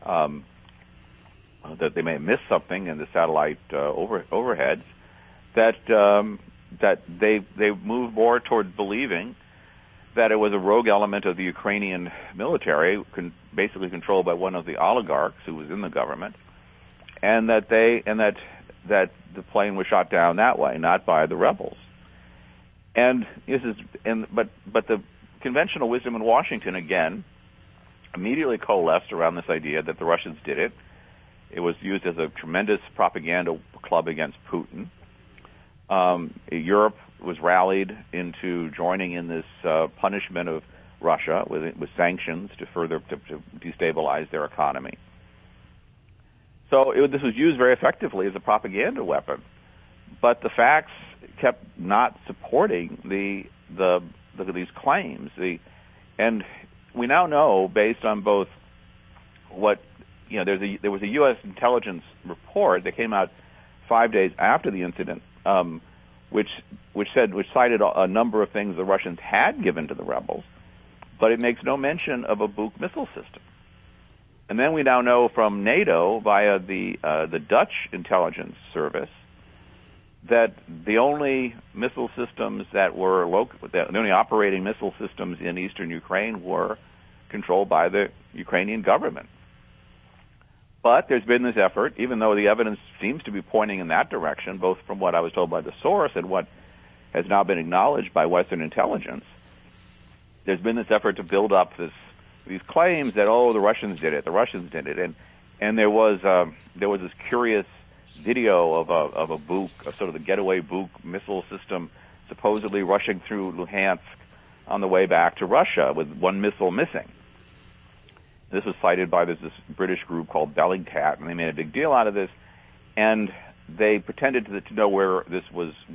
that they may have missed something in the satellite overheads, that they moved more toward believing that it was a rogue element of the Ukrainian military, basically controlled by one of the oligarchs who was in the government, and that the plane was shot down that way, not by the rebels. And but the conventional wisdom in Washington again immediately coalesced around this idea that the Russians did it. It was used as a tremendous propaganda club against Putin. Europe was rallied into joining in this punishment of Russia with sanctions to further to destabilize their economy. So this was used very effectively as a propaganda weapon, but the facts kept not supporting these claims. And we now know, based on both what there was a U.S. intelligence report that came out 5 days after the incident, which cited a number of things the Russians had given to the rebels, but it makes no mention of a Buk missile system. And then we now know from NATO via the Dutch intelligence service that the only missile systems that were the only operating missile systems in eastern Ukraine were controlled by the Ukrainian government. But there's been this effort, even though the evidence seems to be pointing in that direction, both from what I was told by the source and what has now been acknowledged by Western intelligence. There's been this effort to build up these claims that the Russians did it, and there was this curious video of a Buk, sort of the getaway Buk missile system, supposedly rushing through Luhansk on the way back to Russia with one missile missing. This was cited by this British group called Bellingcat, and they made a big deal out of this. And they pretended to know where this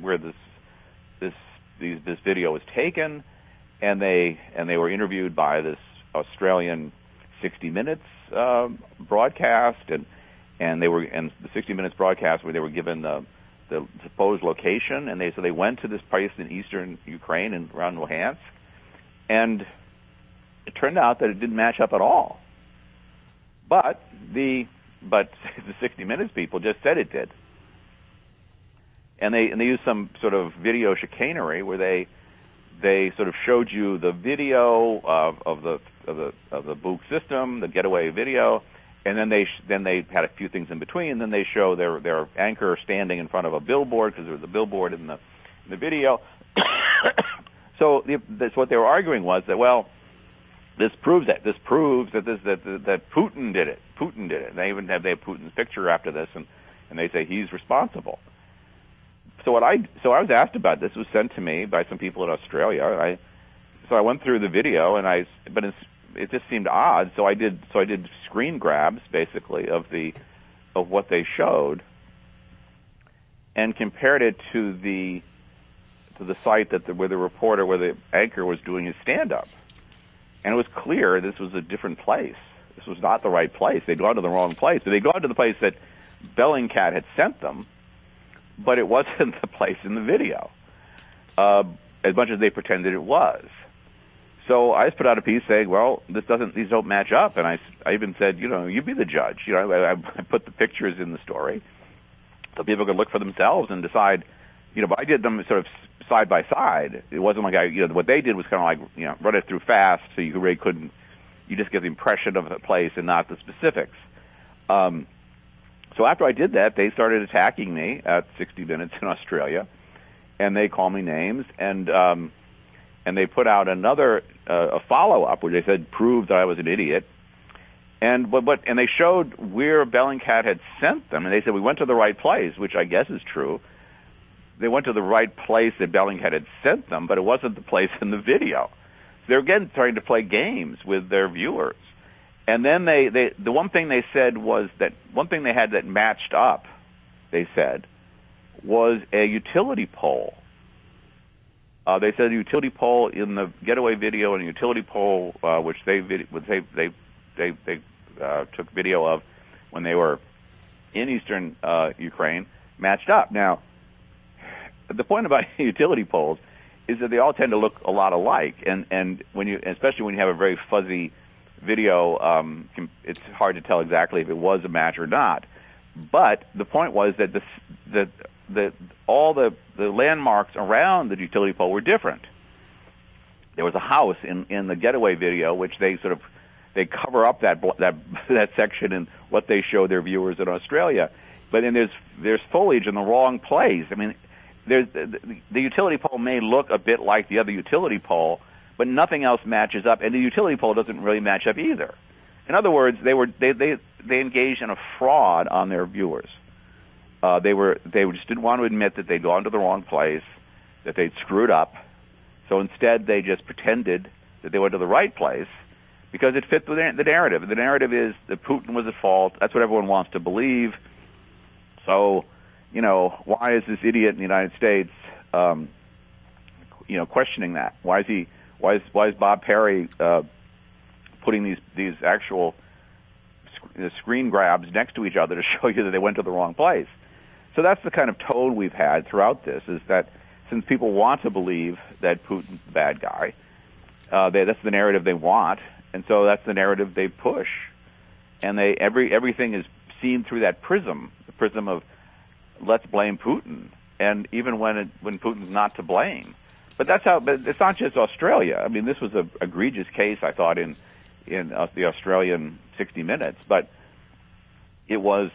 video was taken, and they were interviewed by this Australian 60 Minutes broadcast, and the 60 Minutes broadcast where they were given the supposed location, and so they went to this place in eastern Ukraine and around Luhansk, and it turned out that it didn't match up at all. But the 60 Minutes people just said it did, and they used some sort of video chicanery where they sort of showed you the video of the Buk system, the getaway video, and then they had a few things in between. And then they show their anchor standing in front of a billboard, because there was a billboard in the video. So that's what they were arguing was that, well, this proves that Putin did it. Putin did it. And they have Putin's picture after this, and they say he's responsible. So I was asked about this. It was sent to me by some people in Australia. So I went through the video, but it just seemed odd. So I did screen grabs basically of what they showed, and compared it to the site where the anchor was doing his stand-up. And it was clear this was a different place. This was not the right place. They'd gone to the wrong place. They'd gone to the place that Bellingcat had sent them, but it wasn't the place in the video, as much as they pretended it was. So I just put out a piece saying, well, these don't match up. And I even said, you be the judge. I put the pictures in the story so people could look for themselves and decide, but I did them sort of side by side. It wasn't like what they did was kind of like, run it through fast, so you really couldn't. You just get the impression of the place and not the specifics. So after I did that, they started attacking me at 60 Minutes in Australia, and they called me names, and they put out another a follow-up where they said proved that I was an idiot, and they showed where Bellingcat had sent them, and they said we went to the right place, which I guess is true. They went to the right place that Bellingcat had sent them, but it wasn't the place in the video. They're again trying to play games with their viewers. And then the one thing they said was that one thing they had that matched up, they said, was a utility pole. They said a utility pole in the Getaway video and a utility pole which they took video of when they were in eastern Ukraine matched up. Now, the point about utility poles is that they all tend to look a lot alike, and especially when you have a very fuzzy video, it's hard to tell exactly if it was a match or not. But the point was that all the landmarks around the utility pole were different. There was a house in the Getaway video which they cover up that section in what they show their viewers in Australia, but then there's foliage in the wrong place. I mean, the utility pole may look a bit like the other utility pole, but nothing else matches up, and the utility pole doesn't really match up either. In other words, they engaged in a fraud on their viewers. They just didn't want to admit that they'd gone to the wrong place, that they'd screwed up. So instead, they just pretended that they went to the right place because it fit the narrative. The narrative is that Putin was at fault. That's what everyone wants to believe. So, why is this idiot in the United States, questioning that? Why is Bob Perry putting these actual screen grabs next to each other to show you that they went to the wrong place? So that's the kind of tone we've had throughout this, is that since people want to believe that Putin's the bad guy, that's the narrative they want, and so that's the narrative they push. And everything is seen through that prism, the prism of let's blame Putin, and even when Putin's not to blame. But it's not just Australia. I mean, this was an egregious case, I thought, in the Australian 60 Minutes, but it was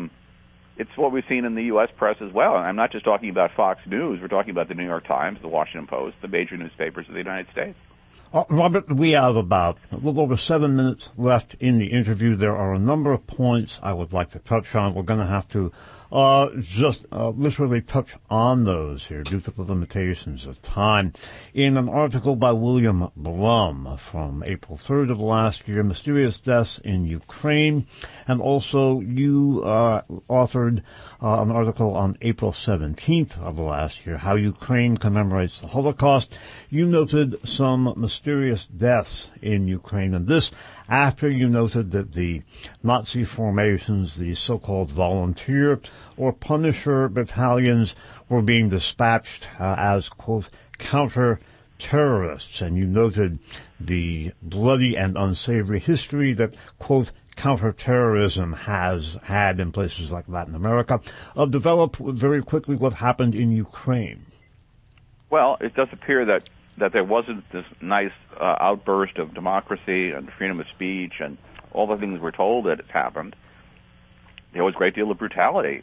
it's what we've seen in the U.S. press as well. And I'm not just talking about Fox News. We're talking about the New York Times, the Washington Post, the major newspapers of the United States. Robert, we have about a little over 7 minutes left in the interview. There are a number of points I would like to touch on. We're going to have to just literally touch on those here due to the limitations of time. In an article by William Blum from April 3rd of last year, Mysterious Deaths in Ukraine, and also you authored an article on April 17th of last year, How Ukraine Commemorates the Holocaust. You noted some mysterious deaths in Ukraine, and this after you noted that the Nazi formations, the so-called volunteer or Punisher battalions, were being dispatched as, quote, counter-terrorists. And you noted the bloody and unsavory history that, quote, counterterrorism has had in places like Latin America. Develop very quickly what happened in Ukraine. Well, it does appear that there wasn't this nice outburst of democracy and freedom of speech and all the things we're told that it's happened. There was a great deal of brutality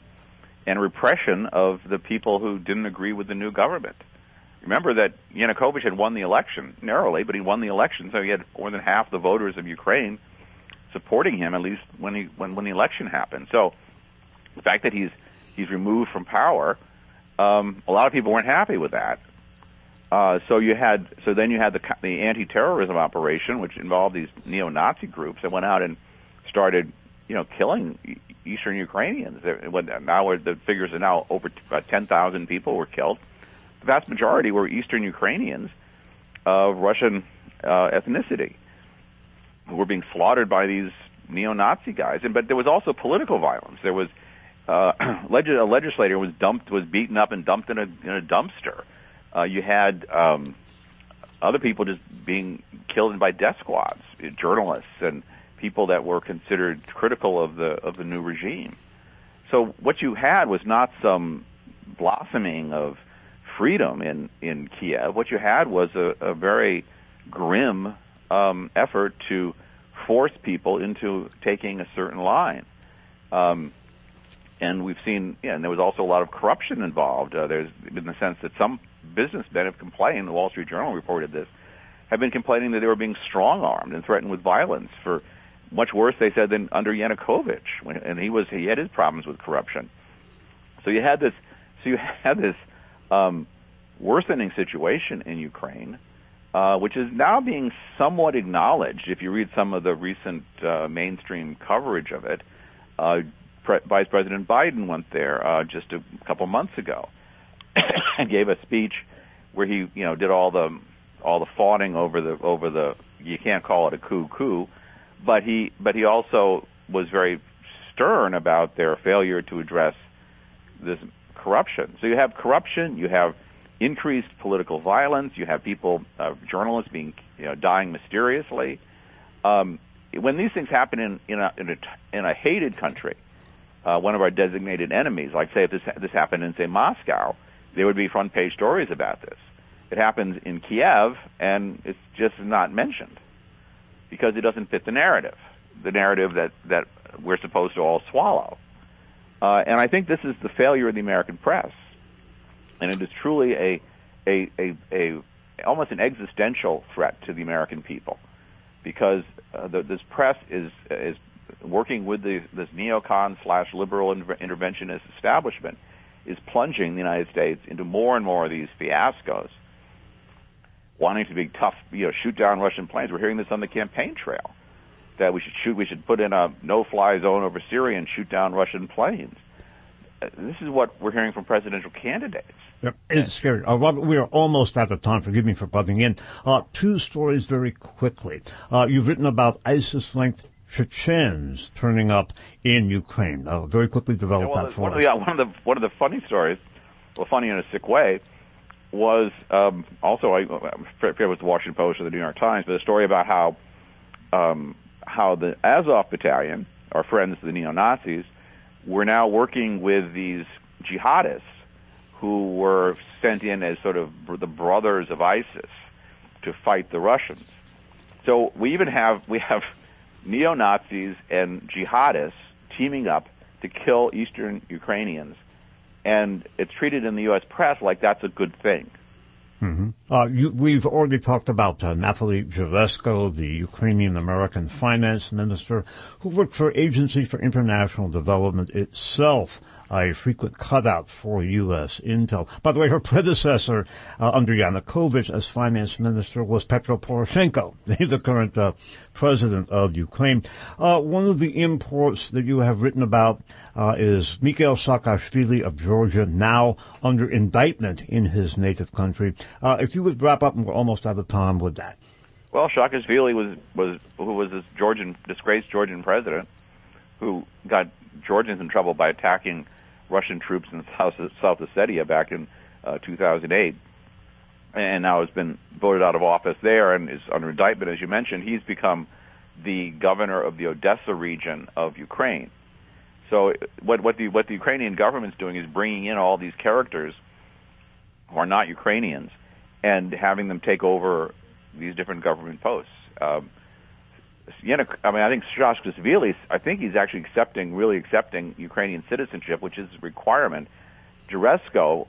and repression of the people who didn't agree with the new government. Remember that Yanukovych had won the election, narrowly, but he won the election, so he had more than half the voters of Ukraine supporting him, at least when the election happened. So the fact that he's removed from power, a lot of people weren't happy with that. So then you had the anti-terrorism operation, which involved these neo-Nazi groups that went out and started, killing Eastern Ukrainians. Now the figures are now over 10,000 people were killed. The vast majority were Eastern Ukrainians of Russian ethnicity who were being slaughtered by these neo-Nazi guys. But there was also political violence. There was a legislator was beaten up and dumped in a dumpster. You had other people just being killed by death squads, journalists and people that were considered critical of the new regime. So what you had was not some blossoming of freedom in Kiev, what you had was a very grim effort to force people into taking a certain line. And we've seen, and there was also a lot of corruption involved. There's been the sense that some businessmen have complained, the Wall Street Journal reported this, have been complaining that they were being strong-armed and threatened with violence for much worse, they said, than under Yanukovych, and he had his problems with corruption. So you had this worsening situation in Ukraine, which is now being somewhat acknowledged. If you read some of the recent mainstream coverage of it, Vice President Biden went there just a couple months ago and gave a speech where he, did all the fawning over the. You can't call it a coup, but he also was very stern about their failure to address this corruption. So you have corruption, you have increased political violence, you have people, journalists being dying mysteriously. When these things happen in a hated country, one of our designated enemies, like say if this happened in say Moscow, there would be front page stories about this. It happens in Kiev, and it's just not mentioned because it doesn't fit the narrative that we're supposed to all swallow. And I think this is the failure of the American press, and it is truly a almost an existential threat to the American people, because this press is working with this neocon/liberal interventionist establishment, is plunging the United States into more and more of these fiascos, wanting to be tough, shoot down Russian planes. We're hearing this on the campaign trail, that we should put in a no-fly zone over Syria and shoot down Russian planes. This is what we're hearing from presidential candidates. Yep, it's scary. Robert, we are almost out of time. Forgive me for butting in. Two stories very quickly. You've written about ISIS-linked Chechens turning up in Ukraine. Very quickly develop that for us. One of the funny stories, well, funny in a sick way, was also, I forget if it was the Washington Post or the New York Times, but a story about how the Azov Battalion, our friends, the neo-Nazis, were now working with these jihadists who were sent in as sort of the brothers of ISIS to fight the Russians. So we have neo-Nazis and jihadists teaming up to kill Eastern Ukrainians, and it's treated in the U.S. press like that's a good thing. Mm-hmm. We've already talked about Nathalie Javesko, the Ukrainian-American finance minister, who worked for Agency for International Development itself, a frequent cutout for U.S. intel. By the way, her predecessor under Yanukovych as finance minister was Petro Poroshenko, the current president of Ukraine. One of the imports that you have written about is Mikhail Saakashvili of Georgia, now under indictment in his native country. If you would wrap up, and we're almost out of time with that. Well, Saakashvili was this disgraced Georgian president who got Georgians in trouble by attacking Russian troops in South Ossetia back in 2008, and now has been voted out of office there and is under indictment, as you mentioned. He's become the governor of the Odessa region of Ukraine. So what the Ukrainian government's doing is bringing in all these characters who are not Ukrainians and having them take over these different government posts. I think Saakashvili, I think he's actually really accepting Ukrainian citizenship, which is a requirement. Javesko,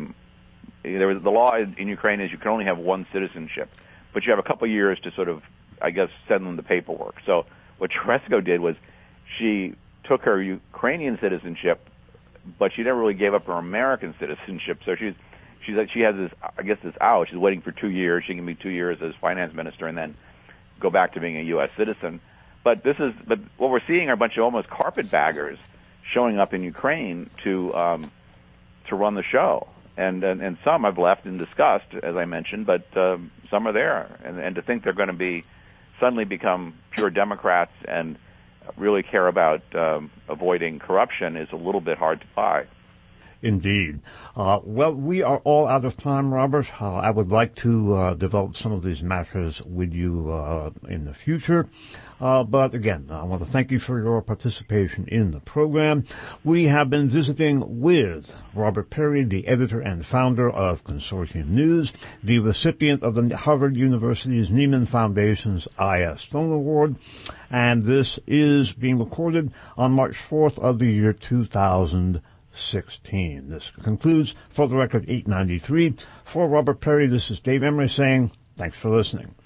the law in Ukraine is you can only have one citizenship, but you have a couple years to sort of, I guess, send them the paperwork. So what Javesko did was she took her Ukrainian citizenship, but she never really gave up her American citizenship. So she has this, I guess, this out. She's waiting for 2 years. She can be 2 years as finance minister and then go back to being a U.S. citizen. But what we're seeing are a bunch of almost carpetbaggers showing up in Ukraine to run the show, and some have left in disgust, as I mentioned, but some are there, and to think they're going to suddenly become pure Democrats and really care about avoiding corruption is a little bit hard to buy. Indeed. Well, we are all out of time, Robert. I would like to develop some of these matters with you in the future. But again, I want to thank you for your participation in the program. We have been visiting with Robert Perry, the editor and founder of Consortium News, the recipient of the Harvard University's Nieman Foundation's I.S. Stone Award, and this is being recorded on March 4th of the year 2016. This concludes For the Record 893. For Robert Perry, this is Dave Emery saying thanks for listening.